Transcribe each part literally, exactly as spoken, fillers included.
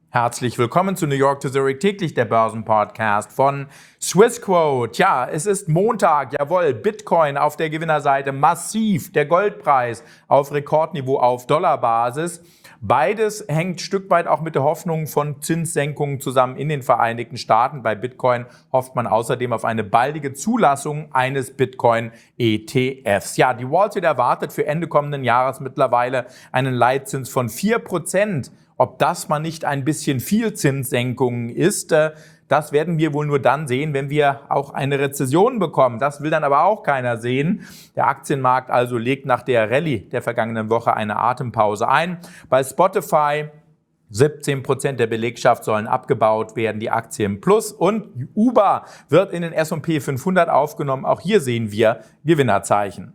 Herzlich willkommen zu New York to Zurich täglich, der Börsenpodcast von Swissquote. Ja, es ist Montag, jawohl, Bitcoin auf der Gewinnerseite massiv, der Goldpreis auf Rekordniveau auf Dollarbasis. Beides hängt ein Stück weit auch mit der Hoffnung von Zinssenkungen zusammen in den Vereinigten Staaten. Bei Bitcoin hofft man außerdem auf eine baldige Zulassung eines Bitcoin-E T Fs. Ja, die Wall Street erwartet für Ende kommenden Jahres mittlerweile einen Leitzins von vier Prozent. Ob das mal nicht ein bisschen viel Zinssenkungen ist, das werden wir wohl nur dann sehen, wenn wir auch eine Rezession bekommen. Das will dann aber auch keiner sehen. Der Aktienmarkt also legt nach der Rallye der vergangenen Woche eine Atempause ein. Bei Spotify siebzehn Prozent der Belegschaft sollen abgebaut werden, die Aktie im Plus. Und Uber wird in den S und P fünfhundert aufgenommen. Auch hier sehen wir Gewinnerzeichen.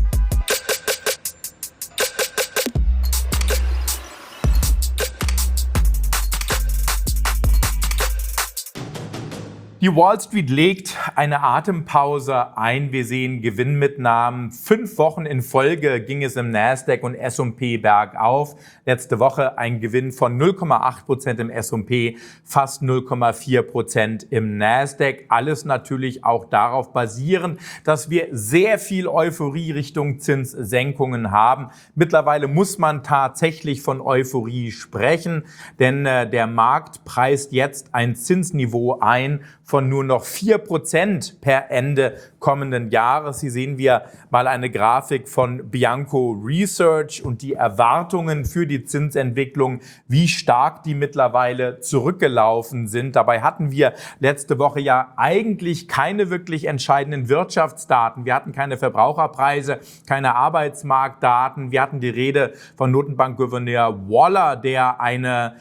Die Wall Street legt eine Atempause ein. Wir sehen Gewinnmitnahmen. Fünf Wochen in Folge ging es im Nasdaq und S und P bergauf. Letzte Woche ein Gewinn von null Komma acht Prozent im S und P, fast null Komma vier Prozent im Nasdaq. Alles natürlich auch darauf basierend, dass wir sehr viel Euphorie Richtung Zinssenkungen haben. Mittlerweile muss man tatsächlich von Euphorie sprechen, denn äh, der Markt preist jetzt ein Zinsniveau ein von nur noch vier Prozent per Ende kommenden Jahres. Hier sehen wir mal eine Grafik von Bianco Research und die Erwartungen für die Zinsentwicklung, wie stark die mittlerweile zurückgelaufen sind. Dabei hatten wir letzte Woche ja eigentlich keine wirklich entscheidenden Wirtschaftsdaten. Wir hatten keine Verbraucherpreise, keine Arbeitsmarktdaten. Wir hatten die Rede von Notenbankgouverneur Waller, der eine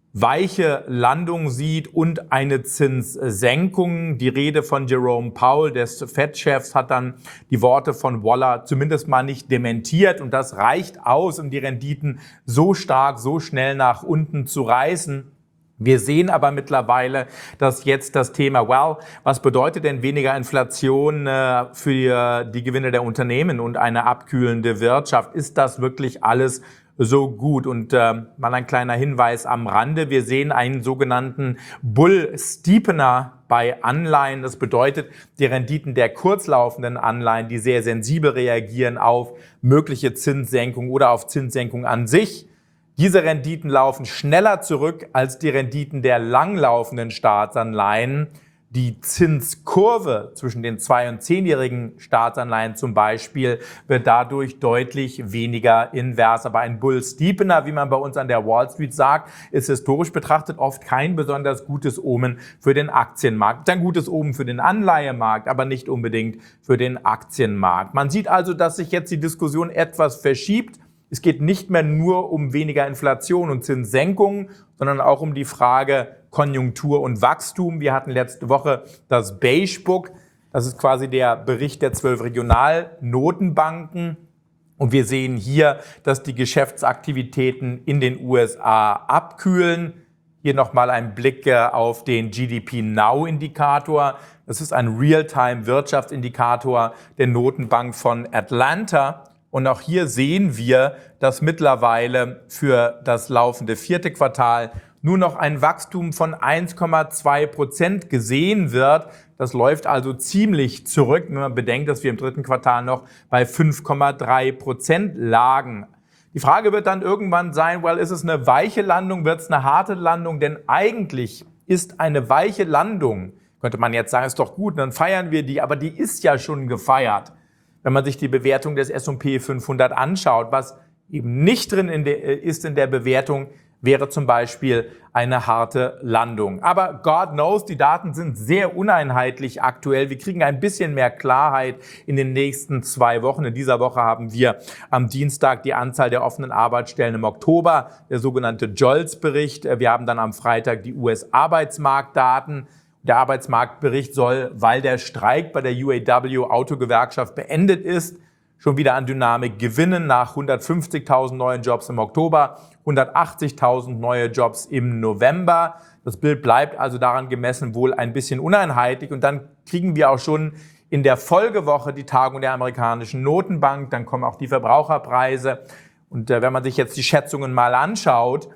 weiche Landung sieht und eine Zinssenkung. Die Rede von Jerome Powell, des Fed-Chefs, hat dann die Worte von Waller zumindest mal nicht dementiert. Und das reicht aus, um die Renditen so stark, so schnell nach unten zu reißen. Wir sehen aber mittlerweile, dass jetzt das Thema, well, was bedeutet denn weniger Inflation äh, für die Gewinne der Unternehmen und eine abkühlende Wirtschaft? Ist das wirklich alles so gut? Und äh, mal ein kleiner Hinweis am Rande. Wir sehen einen sogenannten Bull Steepener bei Anleihen. Das bedeutet, die Renditen der kurzlaufenden Anleihen, die sehr sensibel reagieren auf mögliche Zinssenkung oder auf Zinssenkung an sich. Diese Renditen laufen schneller zurück als die Renditen der langlaufenden Staatsanleihen. Die Zinskurve zwischen den zwei- und zehnjährigen Staatsanleihen zum Beispiel wird dadurch deutlich weniger invers. Aber ein Bull Steepener, wie man bei uns an der Wall Street sagt, ist historisch betrachtet oft kein besonders gutes Omen für den Aktienmarkt. Ein gutes Omen für den Anleihemarkt, aber nicht unbedingt für den Aktienmarkt. Man sieht also, dass sich jetzt die Diskussion etwas verschiebt. Es geht nicht mehr nur um weniger Inflation und Zinssenkungen, sondern auch um die Frage Konjunktur und Wachstum. Wir hatten letzte Woche das Beige Book. Das ist quasi der Bericht der zwölf Regionalnotenbanken. Und wir sehen hier, dass die Geschäftsaktivitäten in den U S A abkühlen. Hier nochmal ein Blick auf den G D P Now-Indikator. Das ist ein Real-Time-Wirtschaftsindikator der Notenbank von Atlanta. Und auch hier sehen wir, dass mittlerweile für das laufende vierte Quartal nur noch ein Wachstum von eins Komma zwei Prozent gesehen wird. Das läuft also ziemlich zurück, wenn man bedenkt, dass wir im dritten Quartal noch bei fünf Komma drei Prozent lagen. Die Frage wird dann irgendwann sein, well, ist es eine weiche Landung, wird es eine harte Landung? Denn eigentlich ist eine weiche Landung, könnte man jetzt sagen, ist doch gut, dann feiern wir die, aber die ist ja schon gefeiert. Wenn man sich die Bewertung des S und P fünfhundert anschaut, was eben nicht drin in der, ist in der Bewertung, wäre zum Beispiel eine harte Landung. Aber God knows, die Daten sind sehr uneinheitlich aktuell. Wir kriegen ein bisschen mehr Klarheit in den nächsten zwei Wochen. In dieser Woche haben wir am Dienstag die Anzahl der offenen Arbeitsstellen im Oktober, der sogenannte JOLTS-Bericht. Wir haben dann am Freitag die U S-Arbeitsmarktdaten. Der Arbeitsmarktbericht soll, weil der Streik bei der U A W-Autogewerkschaft beendet ist, schon wieder an Dynamik gewinnen nach hundertfünfzigtausend neuen Jobs im Oktober, hundertachtzigtausend neue Jobs im November. Das Bild bleibt also daran gemessen wohl ein bisschen uneinheitlich. Und dann kriegen wir auch schon in der Folgewoche die Tagung der amerikanischen Notenbank. Dann kommen auch die Verbraucherpreise. Und äh, wenn man sich jetzt die Schätzungen mal anschaut,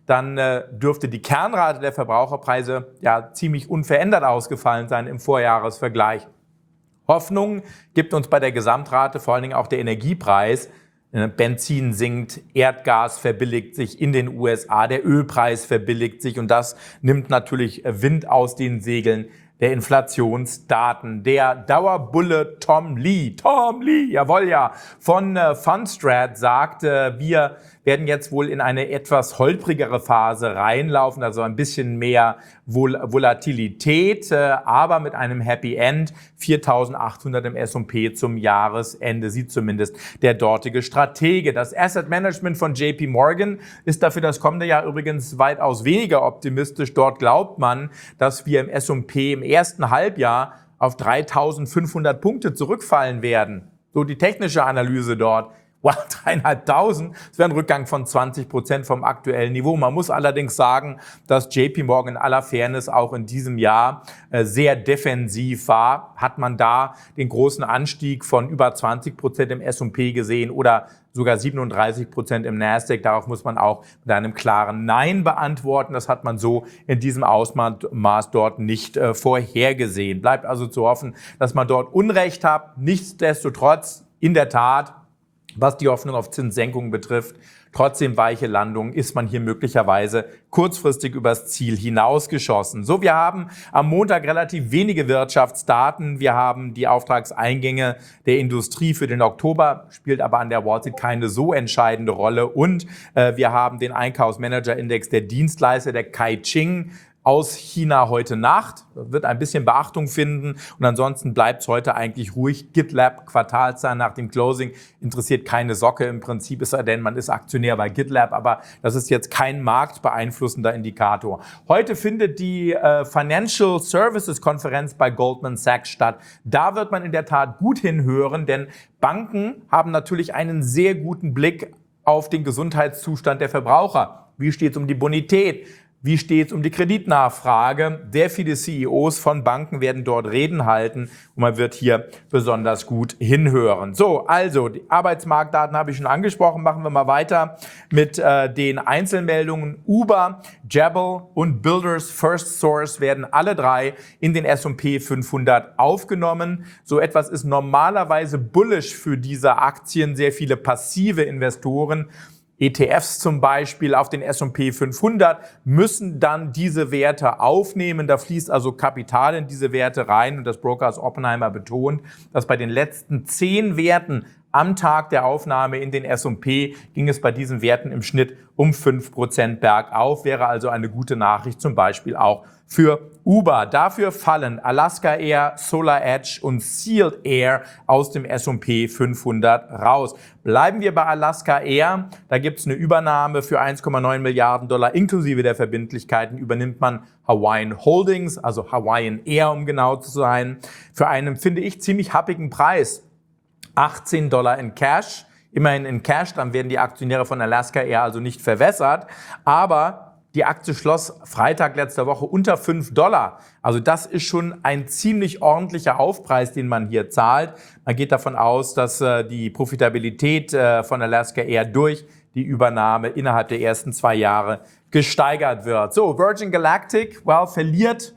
dann äh, dürfte die Kernrate der Verbraucherpreise ja ziemlich unverändert ausgefallen sein im Vorjahresvergleich. Hoffnung gibt uns bei der Gesamtrate vor allen Dingen auch der Energiepreis. Benzin sinkt, Erdgas verbilligt sich in den U S A, der Ölpreis verbilligt sich und das nimmt natürlich Wind aus den Segeln der Inflationsdaten. Der Dauerbulle Tom Lee, Tom Lee, jawohl ja, von äh, Fundstrat sagt, äh, wir werden jetzt wohl in eine etwas holprigere Phase reinlaufen, also ein bisschen mehr Vol Volatilität, äh, aber mit einem Happy End, viertausendachthundert im S und P zum Jahresende, sieht zumindest der dortige Stratege. Das Asset Management von J P Morgan ist dafür das kommende Jahr übrigens weitaus weniger optimistisch. Dort glaubt man, dass wir im S und P im ersten Halbjahr auf dreitausendfünfhundert Punkte zurückfallen werden. So die technische Analyse dort. Wow, dreieinhalbtausend, das wäre ein Rückgang von zwanzig Prozent vom aktuellen Niveau. Man muss allerdings sagen, dass J P Morgan in aller Fairness auch in diesem Jahr äh, sehr defensiv war. Hat man da den großen Anstieg von über zwanzig Prozent im S und P gesehen oder sogar siebenunddreißig Prozent im Nasdaq. Darauf muss man auch mit einem klaren Nein beantworten. Das hat man so in diesem Ausmaß dort nicht äh, vorhergesehen. Bleibt also zu hoffen, dass man dort Unrecht hat. Nichtsdestotrotz, in der Tat, was die Hoffnung auf Zinssenkungen betrifft, trotzdem weiche Landung, ist man hier möglicherweise kurzfristig übers Ziel hinausgeschossen. So, wir haben am Montag relativ wenige Wirtschaftsdaten. Wir haben die Auftragseingänge der Industrie für den Oktober, spielt aber an der Wall Street keine so entscheidende Rolle. Und äh, wir haben den Einkaufsmanager-Index der Dienstleister, der Caixin, aus China heute Nacht. Das wird ein bisschen Beachtung finden und ansonsten bleibt es heute eigentlich ruhig. GitLab, Quartalszahlen nach dem Closing, interessiert keine Socke im Prinzip, ist er denn, man ist Aktionär bei GitLab, aber das ist jetzt kein marktbeeinflussender Indikator. Heute findet die äh, Financial Services Konferenz bei Goldman Sachs statt. Da wird man in der Tat gut hinhören, denn Banken haben natürlich einen sehr guten Blick auf den Gesundheitszustand der Verbraucher. Wie steht es um die Bonität? Wie steht es um die Kreditnachfrage? Sehr viele C E Os von Banken werden dort Reden halten und man wird hier besonders gut hinhören. So, also die Arbeitsmarktdaten habe ich schon angesprochen. Machen wir mal weiter mit äh, den Einzelmeldungen. Uber, Jabil und Builders First Source werden alle drei in den S und P fünfhundert aufgenommen. So etwas ist normalerweise bullish für diese Aktien. Sehr viele passive Investoren, E T Fs zum Beispiel auf den S und P fünfhundert, müssen dann diese Werte aufnehmen. Da fließt also Kapital in diese Werte rein. Und das Brokers Oppenheimer betont, dass bei den letzten zehn Werten am Tag der Aufnahme in den S und P ging es bei diesen Werten im Schnitt um fünf Prozent bergauf. Wäre also eine gute Nachricht zum Beispiel auch für Uber. Dafür fallen Alaska Air, Solar Edge und Sealed Air aus dem S und P fünfhundert raus. Bleiben wir bei Alaska Air. Da gibt es eine Übernahme für eins Komma neun Milliarden Dollar inklusive der Verbindlichkeiten. Übernimmt man Hawaiian Holdings, also Hawaiian Air, um genau zu sein, für einen, finde ich, ziemlich happigen Preis. achtzehn Dollar in Cash. Immerhin in Cash, dann werden die Aktionäre von Alaska Air also nicht verwässert. Aber die Aktie schloss Freitag letzter Woche unter fünf Dollar. Also das ist schon ein ziemlich ordentlicher Aufpreis, den man hier zahlt. Man geht davon aus, dass äh, die Profitabilität äh, von Alaska Air durch die Übernahme innerhalb der ersten zwei Jahre gesteigert wird. So, Virgin Galactic, well, verliert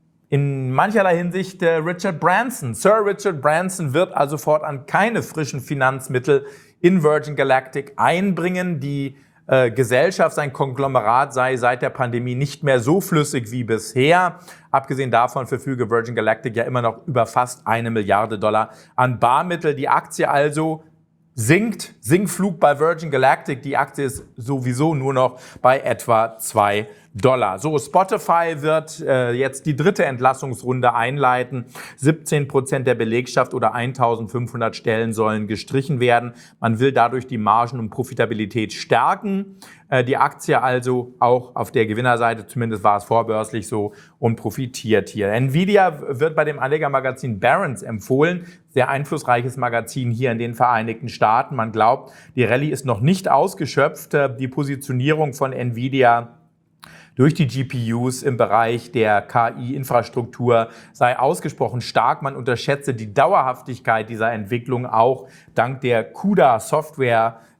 in mancherlei Hinsicht äh, Richard Branson. Sir Richard Branson wird also fortan keine frischen Finanzmittel in Virgin Galactic einbringen. Die äh, Gesellschaft, sein Konglomerat sei seit der Pandemie nicht mehr so flüssig wie bisher. Abgesehen davon verfüge Virgin Galactic ja immer noch über fast eine Milliarde Dollar an Barmittel. Die Aktie also sinkt, Sinkflug bei Virgin Galactic. Die Aktie ist sowieso nur noch bei etwa zwei Dollar. So, Spotify wird äh, jetzt die dritte Entlassungsrunde einleiten. siebzehn Prozent der Belegschaft oder eintausendfünfhundert Stellen sollen gestrichen werden. Man will dadurch die Margen und Profitabilität stärken. Äh, die Aktie also auch auf der Gewinnerseite, zumindest war es vorbörslich so, und profitiert hier. Nvidia wird bei dem Anlegermagazin Barron's empfohlen. Sehr einflussreiches Magazin hier in den Vereinigten Staaten. Man glaubt, die Rallye ist noch nicht ausgeschöpft. Die Positionierung von Nvidia durch die G P Us im Bereich der K I-Infrastruktur sei ausgesprochen stark. Man unterschätze die Dauerhaftigkeit dieser Entwicklung auch dank der CUDA-Software,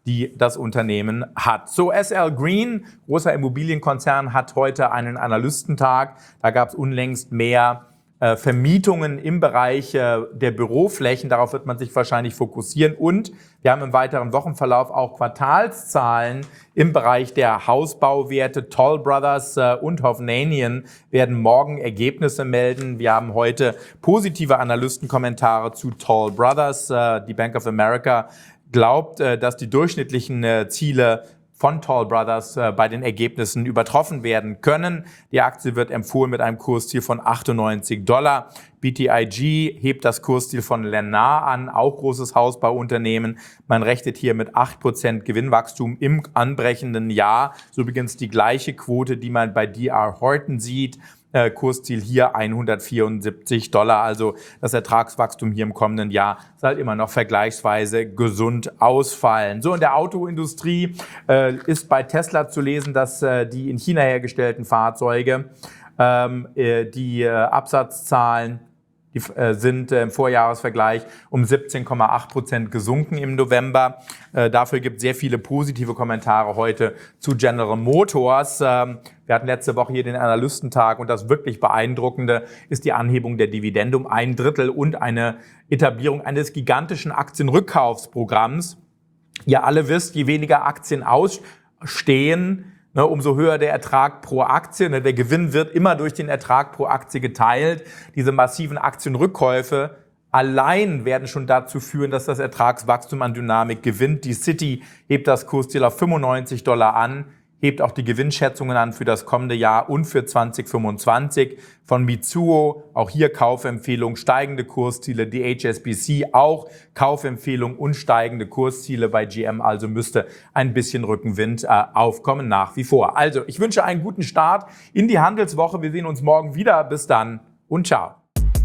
die das Unternehmen hat. So, S L Green, großer Immobilienkonzern, hat heute einen Analystentag. Da gab es unlängst mehr äh, Vermietungen im Bereich äh, der Büroflächen. Darauf wird man sich wahrscheinlich fokussieren. Und wir haben im weiteren Wochenverlauf auch Quartalszahlen im Bereich der Hausbauwerte. Toll Brothers äh, und Hovnanian werden morgen Ergebnisse melden. Wir haben heute positive Analystenkommentare zu Toll Brothers. Äh, die Bank of America glaubt, dass die durchschnittlichen Ziele von Toll Brothers bei den Ergebnissen übertroffen werden können. Die Aktie wird empfohlen mit einem Kursziel von achtundneunzig Dollar. B T I G hebt das Kursziel von Lennar an, auch großes Hausbauunternehmen. Man rechnet hier mit acht Prozent Gewinnwachstum im anbrechenden Jahr. So übrigens die gleiche Quote, die man bei D R Horton sieht. Äh, Kursziel hier hundertvierundsiebzig Dollar, also das Ertragswachstum hier im kommenden Jahr soll immer noch vergleichsweise gesund ausfallen. So, in der Autoindustrie äh, ist bei Tesla zu lesen, dass äh, die in China hergestellten Fahrzeuge, ähm, äh, die äh, Absatzzahlen, die äh, sind äh, im Vorjahresvergleich um siebzehn Komma acht Prozent gesunken im November. Äh, dafür gibt es sehr viele positive Kommentare heute zu General Motors. Ähm, wir hatten letzte Woche hier den Analystentag und das wirklich Beeindruckende ist die Anhebung der Dividende um ein Drittel und eine Etablierung eines gigantischen Aktienrückkaufsprogramms. Ihr alle wisst, je weniger Aktien ausstehen, Ne, umso höher der Ertrag pro Aktie. Ne, der Gewinn wird immer durch den Ertrag pro Aktie geteilt. Diese massiven Aktienrückkäufe allein werden schon dazu führen, dass das Ertragswachstum an Dynamik gewinnt. Die Citi hebt das Kursziel auf fünfundneunzig Dollar an, hebt auch die Gewinnschätzungen an für das kommende Jahr und für zwanzig fünfundzwanzig. Von Mitsuo, auch hier Kaufempfehlung, steigende Kursziele. Die H S B C auch Kaufempfehlung und steigende Kursziele bei G M. Also müsste ein bisschen Rückenwind äh, aufkommen nach wie vor. Also ich wünsche einen guten Start in die Handelswoche. Wir sehen uns morgen wieder. Bis dann und ciao.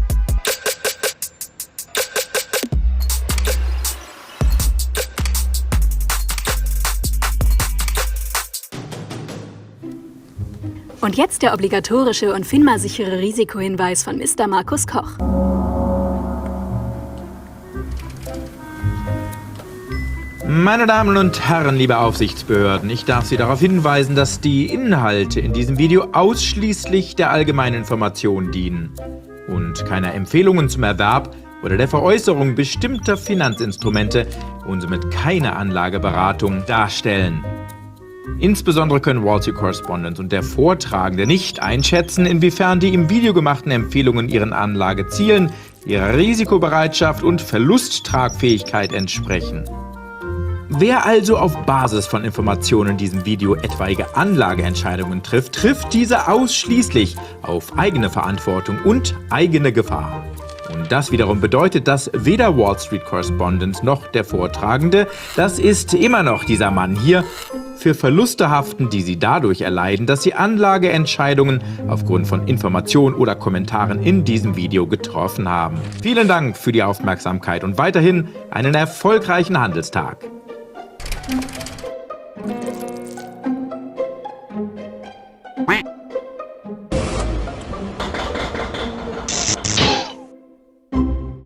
Und jetzt der obligatorische und FINMA-sichere Risikohinweis von Mister Markus Koch. Meine Damen und Herren, liebe Aufsichtsbehörden, ich darf Sie darauf hinweisen, dass die Inhalte in diesem Video ausschließlich der allgemeinen Information dienen und keine Empfehlungen zum Erwerb oder der Veräußerung bestimmter Finanzinstrumente und somit keine Anlageberatung darstellen. Insbesondere können Wall Street Correspondent und der Vortragende nicht einschätzen, inwiefern die im Video gemachten Empfehlungen ihren Anlagezielen, ihrer Risikobereitschaft und Verlusttragfähigkeit entsprechen. Wer also auf Basis von Informationen in diesem Video etwaige Anlageentscheidungen trifft, trifft diese ausschließlich auf eigene Verantwortung und eigene Gefahr. Und das wiederum bedeutet, dass weder Wall Street Correspondent noch der Vortragende, das ist immer noch dieser Mann hier, für Verluste haften, die sie dadurch erleiden, dass sie Anlageentscheidungen aufgrund von Informationen oder Kommentaren in diesem Video getroffen haben. Vielen Dank für die Aufmerksamkeit und weiterhin einen erfolgreichen Handelstag.